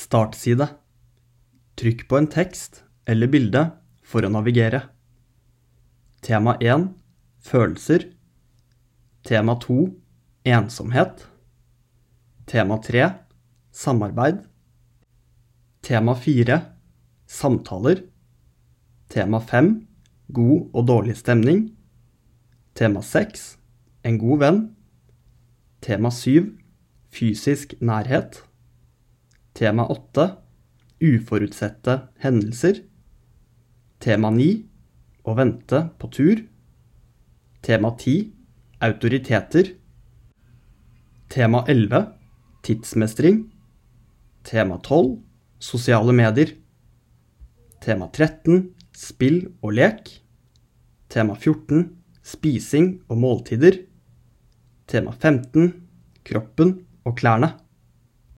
Startside. Trykk på en tekst eller bilde for å navigere. Tema 1. Følelser. Tema 2. Ensomhet. Tema 3. Samarbeid. Tema 4. Samtaler. Tema 5. God og dårlig stemning. Tema 6. En god venn. Tema 7. Fysisk nærhet. Tema 8. Uforutsette hendelser. Tema 9. Å vente på tur. Tema 10. Autoriteter. Tema 11. Tidsmestring. Tema 12. Sosiale medier. Tema 13. Spill og lek. Tema 14. Spising og måltider. Tema 15. Kroppen og klærne.